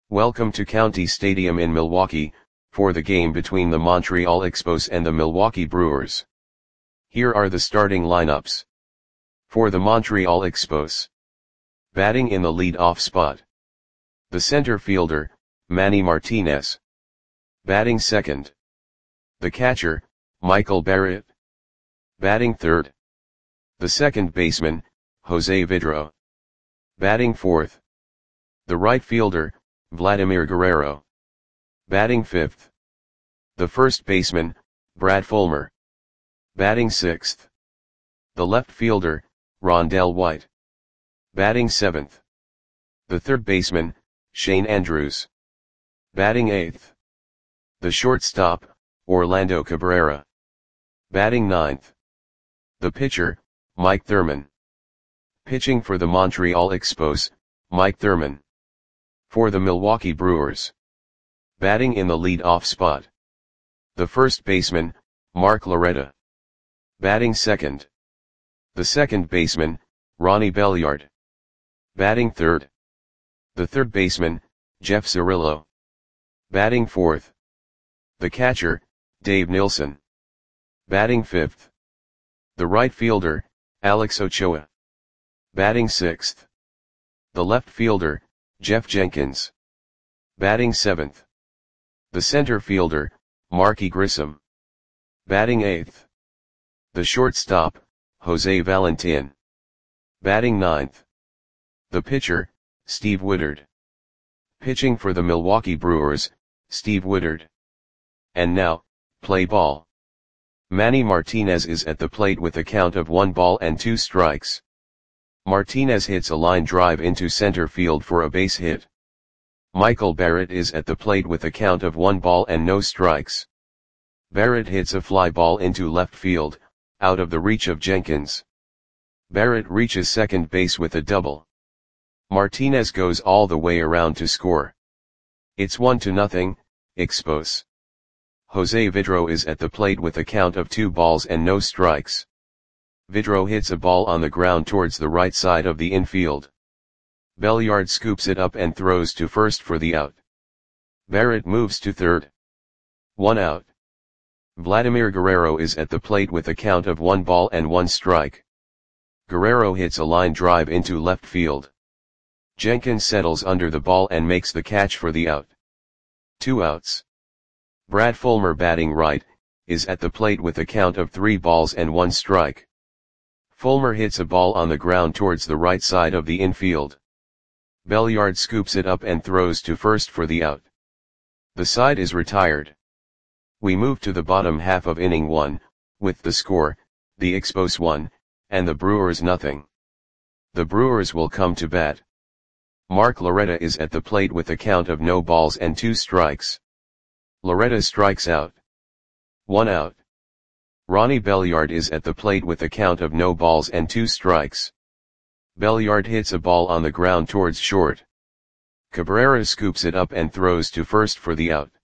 Welcome to County Stadium in Milwaukee, for the game between the Montreal Expos and the Milwaukee Brewers. Here are the starting lineups. For the Montreal Expos. Batting in the lead-off spot. The center fielder, Manny Martinez. Batting second. The catcher, Michael Barrett. Batting third. The second baseman, Jose Vidro. Batting fourth. The right fielder, Vladimir Guerrero. Batting fifth. The first baseman, Brad Fulmer. Batting sixth. The left fielder, Rondell White. Batting seventh. The third baseman, Shane Andrews. Batting eighth. The shortstop, Orlando Cabrera. Batting ninth. The pitcher, Mike Thurman. Pitching for the Montreal Expos, Mike Thurman. For the Milwaukee Brewers. Batting in the lead-off spot. The first baseman, Mark Loretta. Batting second. The second baseman, Ronnie Belliard. Batting third. The third baseman, Jeff Cirillo. Batting fourth. The catcher, Dave Nilsson. Batting fifth. The right fielder, Alex Ochoa. Batting sixth. The left fielder, Jeff Jenkins. Batting seventh. The center fielder, Marky Grissom. Batting eighth. The shortstop, Jose Valentin. Batting ninth. The pitcher, Steve Woodard. Pitching for the Milwaukee Brewers, Steve Woodard. And now, play ball. Manny Martinez is at the plate with a count of 1-2 strikes. Martinez hits a line drive into center field for a base hit. Michael Barrett is at the plate with a count of 1-0 strikes. Barrett hits a fly ball into left field, out of the reach of Jenkins. Barrett reaches second base with a double. Martinez goes all the way around to score. It's 1-0, Expos. Jose Vidro is at the plate with a count of 2 strikes. Vidro hits a ball on the ground towards the right side of the infield. Belliard scoops it up and throws to first for the out. Barrett moves to third. 1 out. Vladimir Guerrero is at the plate with a count of 1-1 strike. Guerrero hits a line drive into left field. Jenkins settles under the ball and makes the catch for the out. 2 outs. Brad Fulmer, batting right, is at the plate with a count of 3-1 strike. Fulmer hits a ball on the ground towards the right side of the infield. Belliard scoops it up and throws to first for the out. The side is retired. We move to the bottom half of inning 1, with the score, the Expos 1, and the Brewers 0. The Brewers will come to bat. Mark Loretta is at the plate with a count of 0-2 strikes. Loretta strikes out. 1 out. Ronnie Belliard is at the plate with a count of 0-2 strikes. Belliard hits a ball on the ground towards short. Cabrera scoops it up and throws to first for the out.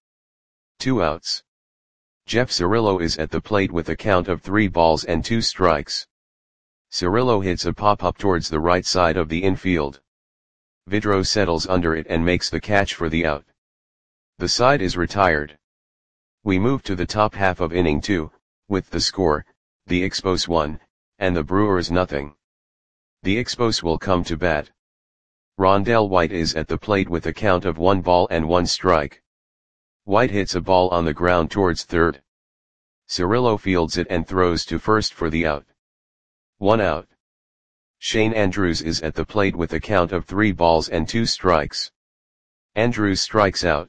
2 outs. Jeff Cirillo is at the plate with a count of 3-2 strikes. Cirillo hits a pop-up towards the right side of the infield. Vidro settles under it and makes the catch for the out. The side is retired. We move to the top half of inning 2, with the score, the Expos 1, and the Brewers 0. The Expos will come to bat. Rondell White is at the plate with a count of 1-1 strike. White hits a ball on the ground towards third. Cirillo fields it and throws to first for the out. 1 out. Shane Andrews is at the plate with a count of 3-2 strikes. Andrews strikes out.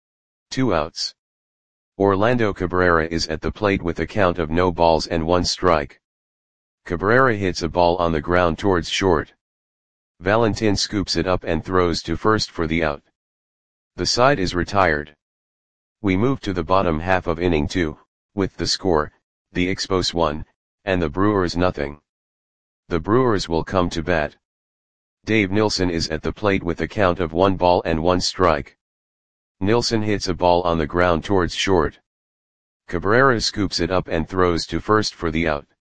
2 outs. Orlando Cabrera is at the plate with a count of 0-1 strike. Cabrera hits a ball on the ground towards short. Valentin scoops it up and throws to first for the out. The side is retired. We move to the bottom half of inning 2, with the score, the Expos 1, and the Brewers 0. The Brewers will come to bat. Dave Nilsson is at the plate with a count of 1-1 strike. Nilsson hits a ball on the ground towards short. Cabrera scoops it up and throws to first for the out.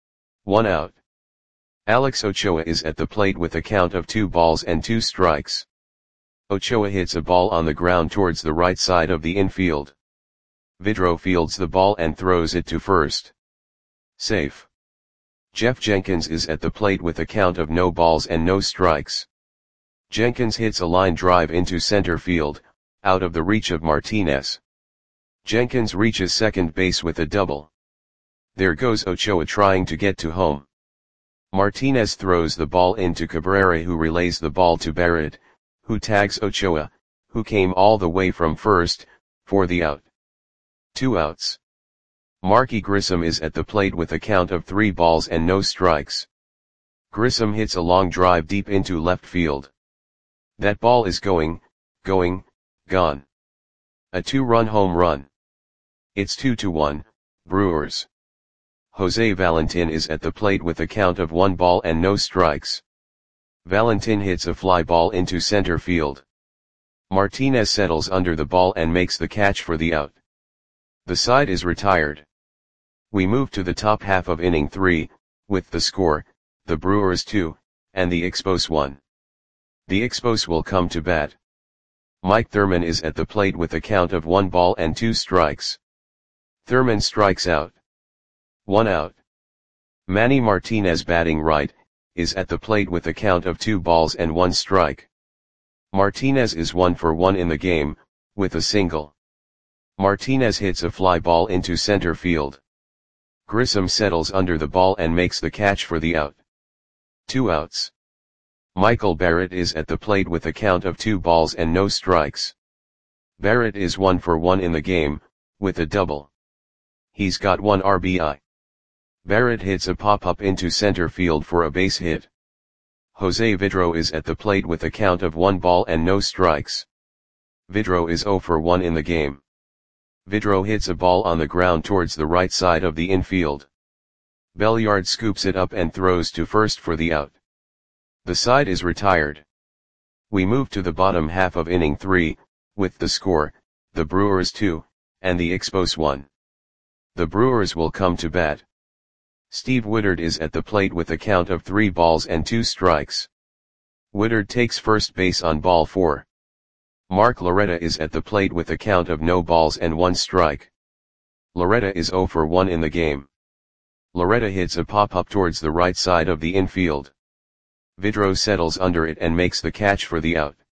1 out. Alex Ochoa is at the plate with a count of 2-2 strikes. Ochoa hits a ball on the ground towards the right side of the infield. Vidro fields the ball and throws it to first. Safe. Jeff Jenkins is at the plate with a count of no balls and no strikes. Jenkins hits a line drive into center field, out of the reach of Martinez. Jenkins reaches second base with a double. There goes Ochoa trying to get to home. Martinez throws the ball into Cabrera, who relays the ball to Barrett, who tags Ochoa, who came all the way from first, for the out. 2 outs. Marky Grissom is at the plate with a count of 3 balls and no strikes. Grissom hits a long drive deep into left field. That ball is gone. A 2-run home run. It's 2-1, Brewers. Jose Valentin is at the plate with a count of 1 ball and no strikes. Valentin hits a fly ball into center field. Martinez settles under the ball and makes the catch for the out. The side is retired. We move to the top half of inning 3, with the score, the Brewers 2, and the Expos 1. The Expos will come to bat. Mike Thurman is at the plate with a count of 1 ball and 2 strikes. Thurman strikes out. 1 out. Manny Martinez, batting right, is at the plate with a count of 2 balls and 1 strike. Martinez is 1 for 1 in the game, with a single. Martinez hits a fly ball into center field. Grissom settles under the ball and makes the catch for the out. 2 outs. Michael Barrett is at the plate with a count of 2 balls and no strikes. Barrett is 1 for 1 in the game, with a double. He's got 1 RBI. Barrett hits a pop-up into center field for a base hit. Jose Vidro is at the plate with a count of 1 ball and no strikes. Vidro is 0 for 1 in the game. Vidro hits a ball on the ground towards the right side of the infield. Belliard scoops it up and throws to first for the out. The side is retired. We move to the bottom half of inning 3, with the score, the Brewers 2, and the Expos 1. The Brewers will come to bat. Steve Woodard is at the plate with a count of 3 balls and 2 strikes. Woodard takes first base on ball 4. Mark Loretta is at the plate with a count of no balls and 1 strike. Loretta is 0 for 1 in the game. Loretta hits a pop-up towards the right side of the infield. Vidro settles under it and makes the catch for the out.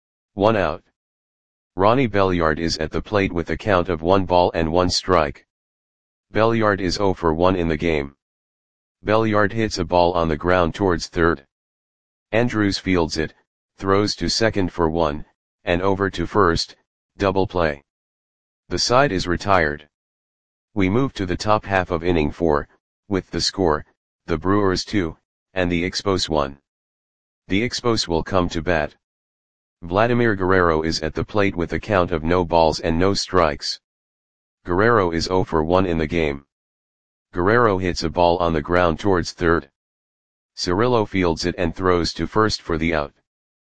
1 out. Ronnie Belliard is at the plate with a count of 1 ball and 1 strike. Belliard is 0 for 1 in the game. Belliard hits a ball on the ground towards third. Andrews fields it, throws to second for 1, and over to first, double play. The side is retired. We move to the top half of inning 4, with the score, the Brewers 2, and the Expos 1. The Expos will come to bat. Vladimir Guerrero is at the plate with a count of no balls and no strikes. Guerrero is 0 for 1 in the game. Guerrero hits a ball on the ground towards third. Cirillo fields it and throws to first for the out.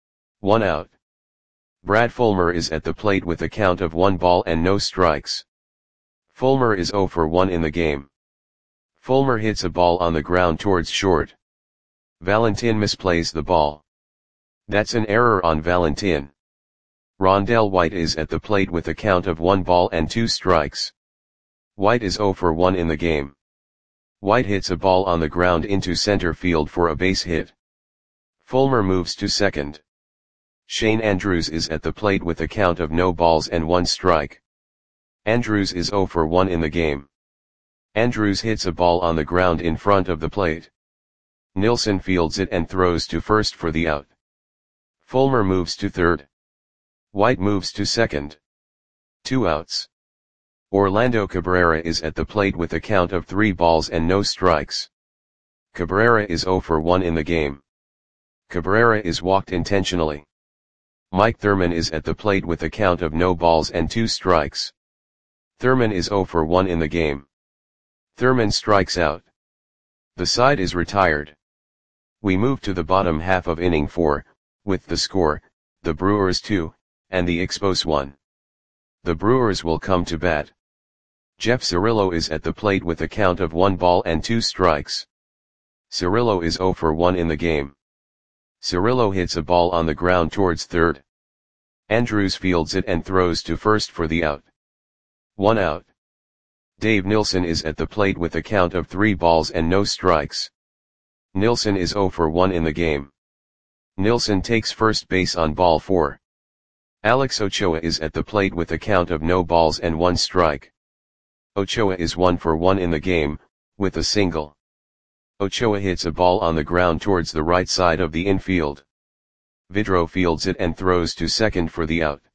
1 out. Brad Fulmer is at the plate with a count of 1 ball and no strikes. Fulmer is 0 for 1 in the game. Fulmer hits a ball on the ground towards short. Valentin misplays the ball. That's an error on Valentin. Rondell White is at the plate with a count of 1 ball and 2 strikes. White is 0 for 1 in the game. White hits a ball on the ground into center field for a base hit. Fulmer moves to second. Shane Andrews is at the plate with a count of no balls and 1 strike. Andrews is 0 for 1 in the game. Andrews hits a ball on the ground in front of the plate. Nilsson fields it and throws to first for the out. Fulmer moves to third. White moves to second. 2 outs. Orlando Cabrera is at the plate with a count of 3 balls and no strikes. Cabrera is 0 for 1 in the game. Cabrera is walked intentionally. Mike Thurman is at the plate with a count of no balls and 2 strikes. Thurman is 0 for 1 in the game. Thurman strikes out. The side is retired. We move to the bottom half of inning 4, with the score, the Brewers 2, and the Expos 1. The Brewers will come to bat. Jeff Cirillo is at the plate with a count of 1 ball and 2 strikes. Cirillo is 0 for 1 in the game. Cirillo hits a ball on the ground towards third. Andrews fields it and throws to first for the out. 1 out. Dave Nilsson is at the plate with a count of 3 balls and no strikes. Nilsson is 0 for 1 in the game. Nilsson takes first base on ball 4. Alex Ochoa is at the plate with a count of no balls and 1 strike. Ochoa is 1 for 1 in the game, with a single. Ochoa hits a ball on the ground towards the right side of the infield. Vidro fields it and throws to second for the out.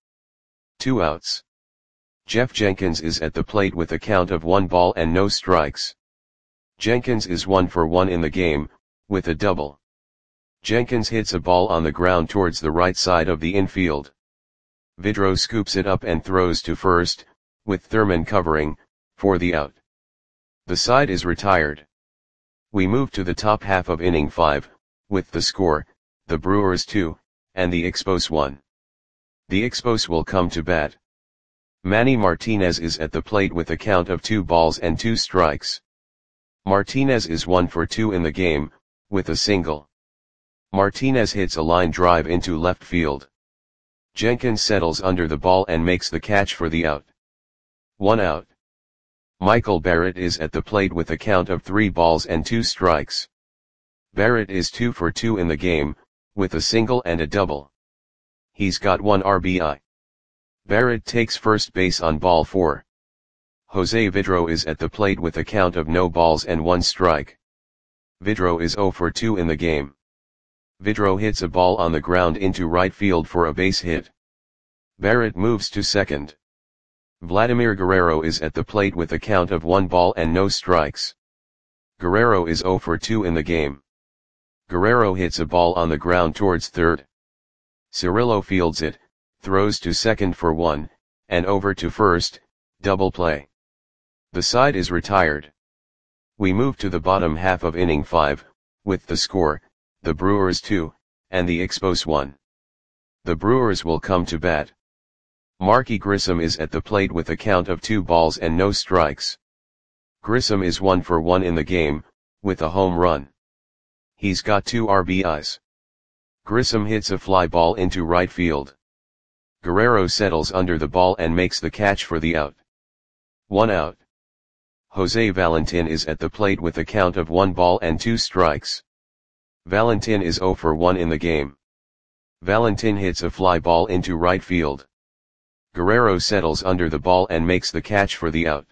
2 outs. Jeff Jenkins is at the plate with a count of 1 ball and no strikes. Jenkins is 1 for 1 in the game, with a double. Jenkins hits a ball on the ground towards the right side of the infield. Vidro scoops it up and throws to first, with Thurman covering, for the out. The side is retired. We move to the top half of inning 5, with the score, the Brewers 2, and the Expos 1. The Expos will come to bat. Manny Martinez is at the plate with a count of 2 balls and 2 strikes. Martinez is 1 for 2 in the game, with a single. Martinez hits a line drive into left field. Jenkins settles under the ball and makes the catch for the out. 1 out. Michael Barrett is at the plate with a count of 3 balls and 2 strikes. Barrett is 2 for 2 in the game, with a single and a double. He's got 1 RBI. Barrett takes first base on ball 4. Jose Vidro is at the plate with a count of no balls and 1 strike. Vidro is 0 for 2 in the game. Vidro hits a ball on the ground into right field for a base hit. Barrett moves to second. Vladimir Guerrero is at the plate with a count of 1 ball and no strikes. Guerrero is 0 for 2 in the game. Guerrero hits a ball on the ground towards third. Cirillo fields it, throws to second for 1, and over to first, double play. The side is retired. We move to the bottom half of inning 5, with the score, the Brewers 2, and the Expos 1. The Brewers will come to bat. Marky Grissom is at the plate with a count of 2 balls and no strikes. Grissom is 1 for 1 in the game, with a home run. He's got 2 RBIs. Grissom hits a fly ball into right field. Guerrero settles under the ball and makes the catch for the out. 1 out. Jose Valentin is at the plate with a count of 1 ball and 2 strikes. Valentin is 0 for 1 in the game. Valentin hits a fly ball into right field. Guerrero settles under the ball and makes the catch for the out.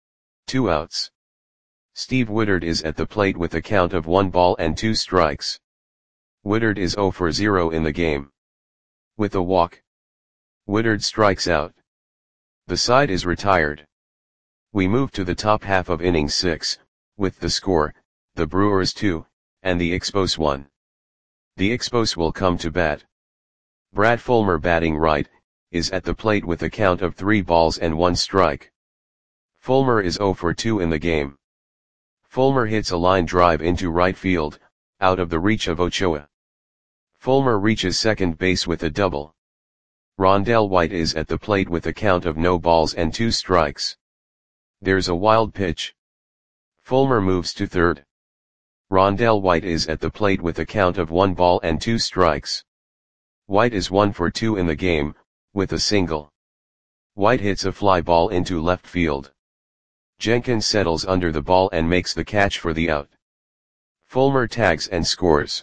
2 outs. Steve Woodard is at the plate with a count of 1 ball and 2 strikes. Woodard is 0 for 0 in the game. With a walk, Woodard strikes out. The side is retired. We move to the top half of inning 6, with the score, the Brewers 2, and the Expos 1. The Expos will come to bat. Brad Fulmer batting right, is at the plate with a count of 3 balls and 1 strike. Fulmer is 0 for 2 in the game. Fulmer hits a line drive into right field, out of the reach of Ochoa. Fulmer reaches second base with a double. Rondell White is at the plate with a count of no balls and 2 strikes. There's a wild pitch. Fulmer moves to third. Rondell White is at the plate with a count of 1 ball and 2 strikes. White is 1 for 2 in the game, with a single. White hits a fly ball into left field. Jenkins settles under the ball and makes the catch for the out. Fulmer tags and scores.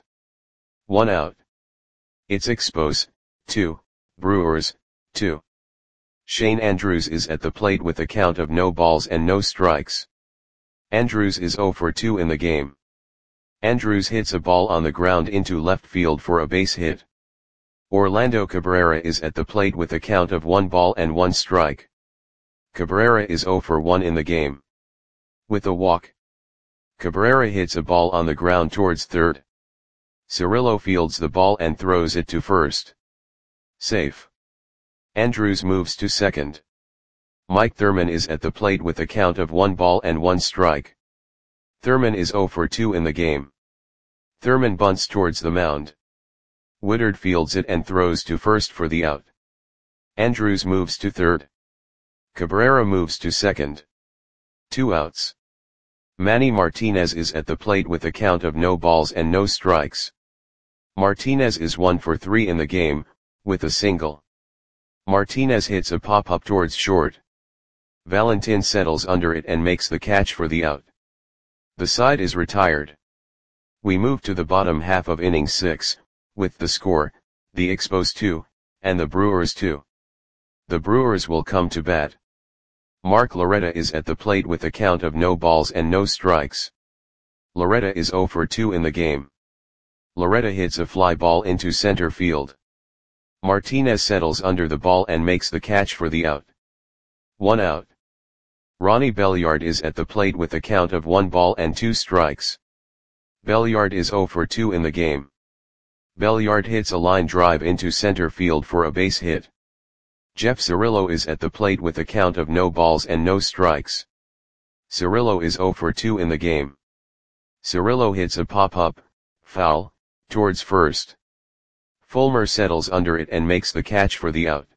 1 out. It's Expos, 2, Brewers, 2. Shane Andrews is at the plate with a count of no balls and no strikes. Andrews is 0 for 2 in the game. Andrews hits a ball on the ground into left field for a base hit. Orlando Cabrera is at the plate with a count of 1 ball and 1 strike. Cabrera is 0 for 1 in the game. With a walk, Cabrera hits a ball on the ground towards third. Cirillo fields the ball and throws it to first. Safe. Andrews moves to second. Mike Thurman is at the plate with a count of 1 ball and 1 strike. Thurman is 0 for 2 in the game. Thurman bunts towards the mound. Woodard fields it and throws to first for the out. Andrews moves to third. Cabrera moves to second. 2 outs. Manny Martinez is at the plate with a count of no balls and no strikes. Martinez is 1 for 3 in the game, with a single. Martinez hits a pop-up towards short. Valentin settles under it and makes the catch for the out. The side is retired. We move to the bottom half of inning 6, with the score, the Expos 2, and the Brewers 2. The Brewers will come to bat. Mark Loretta is at the plate with a count of no balls and no strikes. Loretta is 0 for 2 in the game. Loretta hits a fly ball into center field. Martinez settles under the ball and makes the catch for the out. 1 out. Ronnie Belliard is at the plate with a count of 1 ball and 2 strikes. Belliard is 0 for 2 in the game. Belliard hits a line drive into center field for a base hit. Jeff Cirillo is at the plate with a count of no balls and no strikes. Cirillo is 0 for 2 in the game. Cirillo hits a pop-up, foul, towards first. Fulmer settles under it and makes the catch for the out.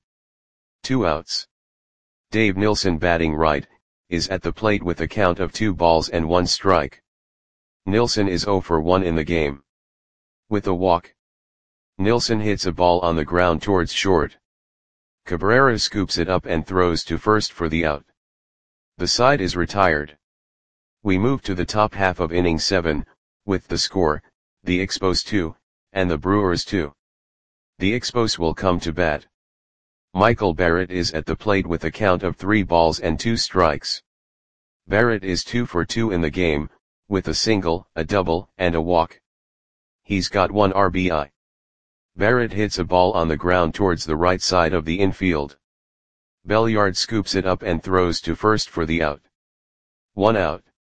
2 outs. Dave Nilsson, batting right, is at the plate with a count of 2 balls and 1 strike. Nilsson is 0 for 1 in the game. With a walk, Nilsson hits a ball on the ground towards short. Cabrera scoops it up and throws to first for the out. The side is retired. We move to the top half of inning 7, with the score, the Expos 2, and the Brewers 2. The Expos will come to bat. Michael Barrett is at the plate with a count of 3 balls and 2 strikes. Barrett is 2 for 2 in the game, with a single, a double, and a walk. He's got 1 RBI. Barrett hits a ball on the ground towards the right side of the infield. Belliard scoops it up and throws to first for the out. 1 out.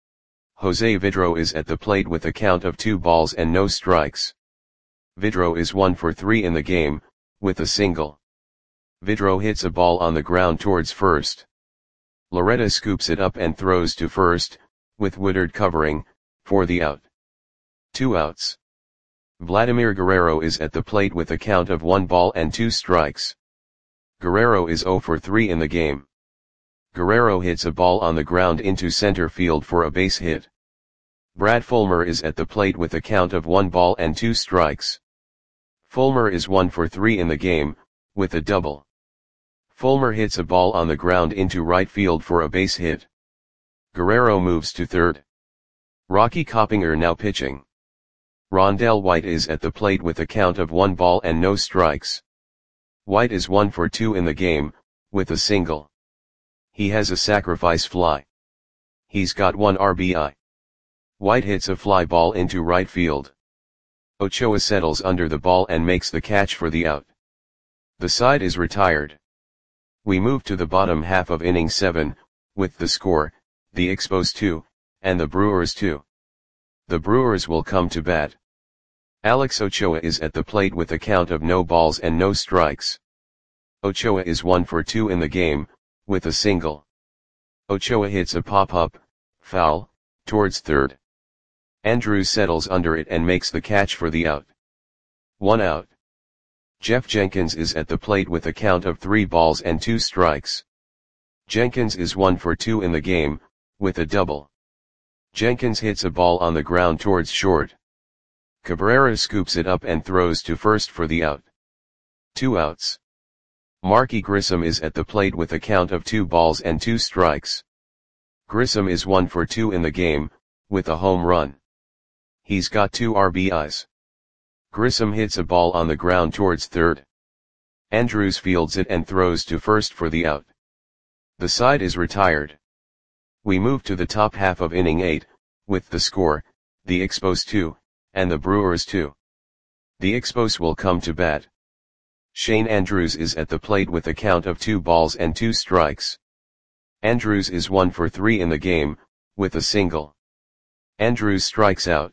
Jose Vidro is at the plate with a count of 2 balls and no strikes. Vidro is 1 for 3 in the game, with a single. Vidro hits a ball on the ground towards first. Loretta scoops it up and throws to first, with Woodard covering, for the out. 2 outs. Vladimir Guerrero is at the plate with a count of 1 ball and 2 strikes. Guerrero is 0 for 3 in the game. Guerrero hits a ball on the ground into center field for a base hit. Brad Fulmer is at the plate with a count of 1 ball and 2 strikes. Fulmer is 1 for 3 in the game, with a double. Fulmer hits a ball on the ground into right field for a base hit. Guerrero moves to third. Rocky Coppinger now pitching. Rondell White is at the plate with a count of 1 ball and no strikes. White is 1 for 2 in the game, with a single. He has a sacrifice fly. He's got 1 RBI. White hits a fly ball into right field. Ochoa settles under the ball and makes the catch for the out. The side is retired. We move to the bottom half of inning 7, with the score, the Expos 2, and the Brewers 2. The Brewers will come to bat. Alex Ochoa is at the plate with a count of no balls and no strikes. Ochoa is 1 for 2 in the game, with a single. Ochoa hits a pop-up, foul, towards third. Andrews settles under it and makes the catch for the out. 1 out. Jeff Jenkins is at the plate with a count of 3 balls and 2 strikes. Jenkins is 1 for 2 in the game, with a double. Jenkins hits a ball on the ground towards short. Cabrera scoops it up and throws to first for the out. 2 outs. Marky Grissom is at the plate with a count of 2 balls and 2 strikes. Grissom is 1 for 2 in the game, with a home run. He's got 2 RBIs. Grissom hits a ball on the ground towards third. Andrews fields it and throws to first for the out. The side is retired. We move to the top half of inning 8, with the score, the Expos 2, and the Brewers 2. The Expos will come to bat. Shane Andrews is at the plate with a count of 2 balls and 2 strikes. Andrews is 1 for 3 in the game, with a single. Andrews strikes out.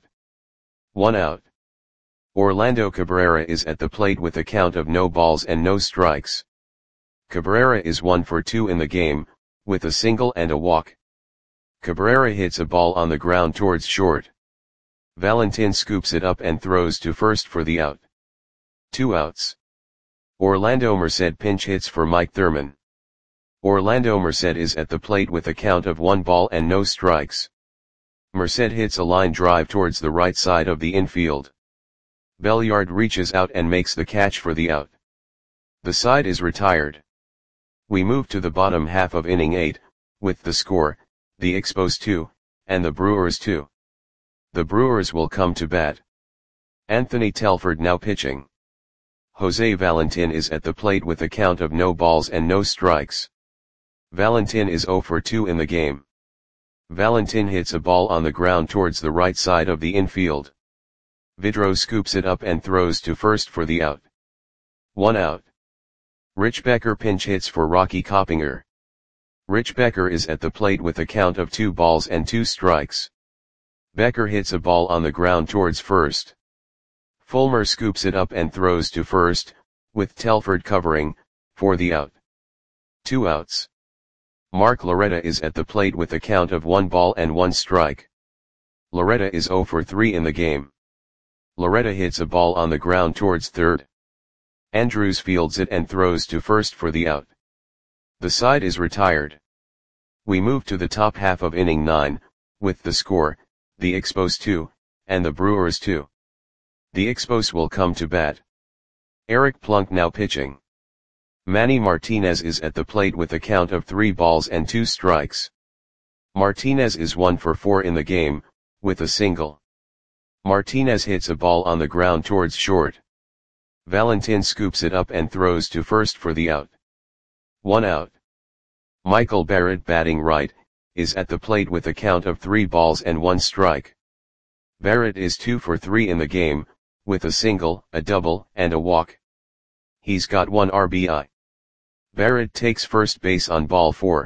1 out. Orlando Cabrera is at the plate with a count of no balls and no strikes. Cabrera is 1 for 2 in the game, with a single and a walk. Cabrera hits a ball on the ground towards short. Valentin scoops it up and throws to first for the out. 2 outs. Orlando Merced pinch hits for Mike Thurman. Orlando Merced is at the plate with a count of 1 ball and no strikes. Merced hits a line drive towards the right side of the infield. Belliard reaches out and makes the catch for the out. The side is retired. We move to the bottom half of inning 8, with the score, the Expos 2, and the Brewers 2. The Brewers will come to bat. Anthony Telford now pitching. Jose Valentin is at the plate with a count of no balls and no strikes. Valentin is 0 for 2 in the game. Valentin hits a ball on the ground towards the right side of the infield. Vidro scoops it up and throws to first for the out. 1 out. Rich Becker pinch hits for Rocky Coppinger. Rich Becker is at the plate with a count of 2 balls and 2 strikes. Becker hits a ball on the ground towards first. Fulmer scoops it up and throws to first, with Telford covering, for the out. 2 outs. Mark Loretta is at the plate with a count of 1 ball and 1 strike. Loretta is 0 for 3 in the game. Loretta hits a ball on the ground towards third. Andrews fields it and throws to first for the out. The side is retired. We move to the top half of inning 9, with the score, the Expos 2, and the Brewers 2. The Expos will come to bat. Eric Plunk now pitching. Manny Martinez is at the plate with a count of 3 balls and 2 strikes. Martinez is 1 for 4 in the game, with a single. Martinez hits a ball on the ground towards short. Valentin scoops it up and throws to first for the out. 1 out. Michael Barrett batting right, is at the plate with a count of 3 balls and 1 strike. Barrett is 2 for 3 in the game, with a single, a double, and a walk. He's got 1 RBI. Barrett takes first base on ball 4.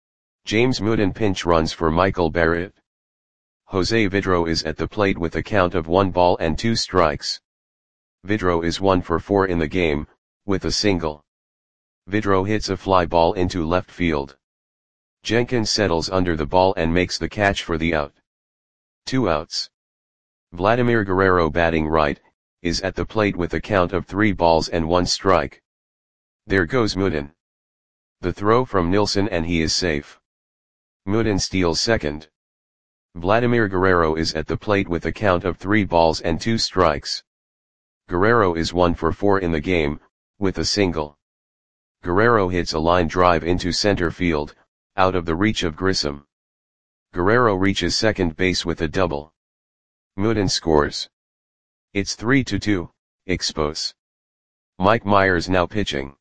James Mooden pinch runs for Michael Barrett. Jose Vidro is at the plate with a count of 1 ball and 2 strikes. Vidro is 1 for 4 in the game, with a single. Vidro hits a fly ball into left field. Jenkins settles under the ball and makes the catch for the out. 2 outs. Vladimir Guerrero batting right, is at the plate with a count of 3 balls and 1 strike. There goes Mooden. The throw from Nilsson and he is safe. Mooden steals second. Vladimir Guerrero is at the plate with a count of 3 balls and 2 strikes. Guerrero is 1 for 4 in the game, with a single. Guerrero hits a line drive into center field, out of the reach of Grissom. Guerrero reaches second base with a double. Mooden scores. It's 3-2, Expos. Mike Myers now pitching.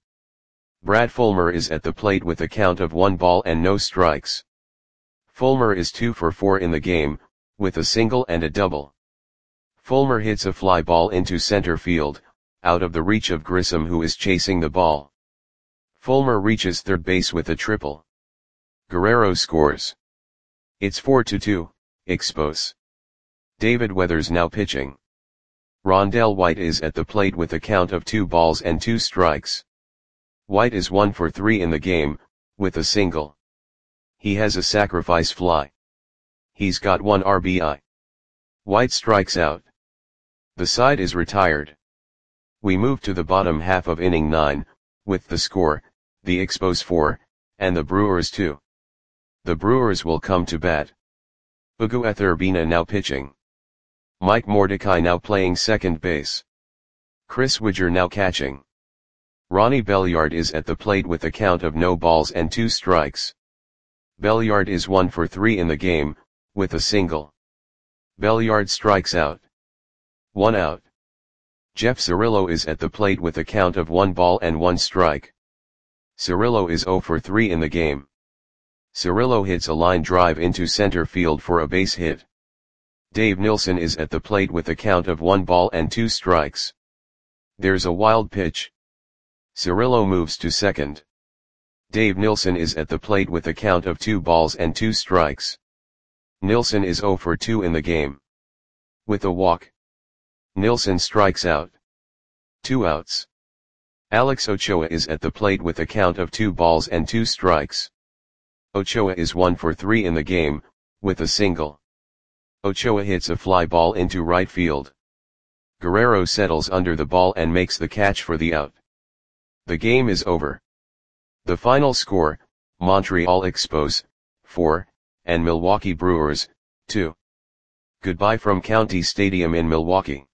Brad Fulmer is at the plate with a count of 1 ball and no strikes. Fulmer is 2 for 4 in the game, with a single and a double. Fulmer hits a fly ball into center field, out of the reach of Grissom who is chasing the ball. Fulmer reaches third base with a triple. Guerrero scores. It's 4-2, Expos. David Weathers now pitching. Rondell White is at the plate with a count of 2 balls and 2 strikes. White is 1 for 3 in the game, with a single. He has a sacrifice fly. He's got 1 RBI. White strikes out. The side is retired. We move to the bottom half of inning 9, with the score, the Expos 4, and the Brewers 2. The Brewers will come to bat. Ugueth Urbina now pitching. Mike Mordecai now playing second base. Chris Widger now catching. Ronnie Belliard is at the plate with a count of no balls and 2 strikes. Belliard is 1 for 3 in the game, with a single. Belliard strikes out. 1 out. Jeff Cirillo is at the plate with a count of 1 ball and 1 strike. Cirillo is 0 for 3 in the game. Cirillo hits a line drive into center field for a base hit. Dave Nilsson is at the plate with a count of 1 ball and 2 strikes. There's a wild pitch. Cirillo moves to second. Dave Nilsson is at the plate with a count of 2 balls and 2 strikes. Nilsson is 0 for 2 in the game. With a walk. Nilsson strikes out. 2 outs. Alex Ochoa is at the plate with a count of 2 balls and 2 strikes. Ochoa is 1 for 3 in the game, with a single. Ochoa hits a fly ball into right field. Guerrero settles under the ball and makes the catch for the out. The game is over. The final score, Montreal Expos, 4, and Milwaukee Brewers, 2. Goodbye from County Stadium in Milwaukee.